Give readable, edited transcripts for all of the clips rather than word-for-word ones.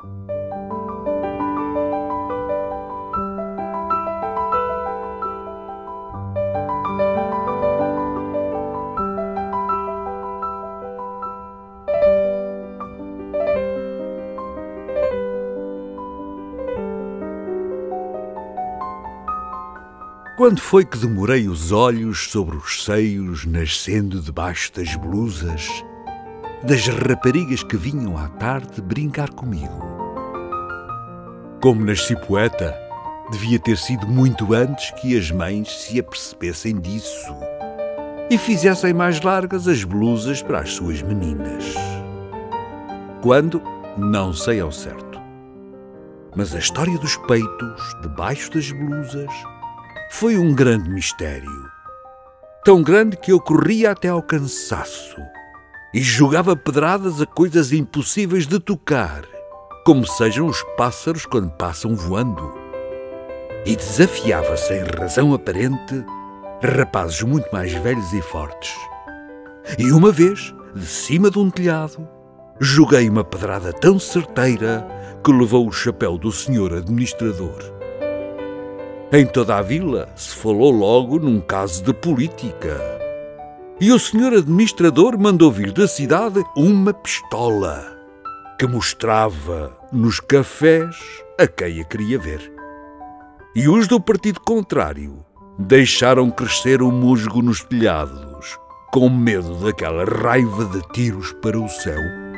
Quando foi que demorei os olhos sobre os seios, nascendo debaixo das blusas das raparigas que vinham à tarde brincar comigo? Como nasci poeta, devia ter sido muito antes que as mães se apercebessem disso e fizessem mais largas as blusas para as suas meninas. Quando? Não sei ao certo. Mas a história dos peitos debaixo das blusas foi um grande mistério. Tão grande que eu corria até ao cansaço e jogava pedradas a coisas impossíveis de tocar, como sejam os pássaros quando passam voando. E desafiava sem razão aparente rapazes muito mais velhos e fortes. E uma vez, de cima de um telhado, joguei uma pedrada tão certeira que levou o chapéu do senhor administrador. Em toda a vila se falou logo num caso de política. E o senhor administrador mandou vir da cidade uma pistola que mostrava nos cafés a quem a queria ver. E os do partido contrário deixaram crescer o musgo nos telhados, com medo daquela raiva de tiros para o céu.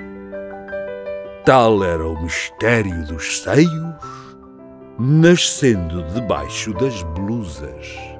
Tal era o mistério dos seios nascendo debaixo das blusas.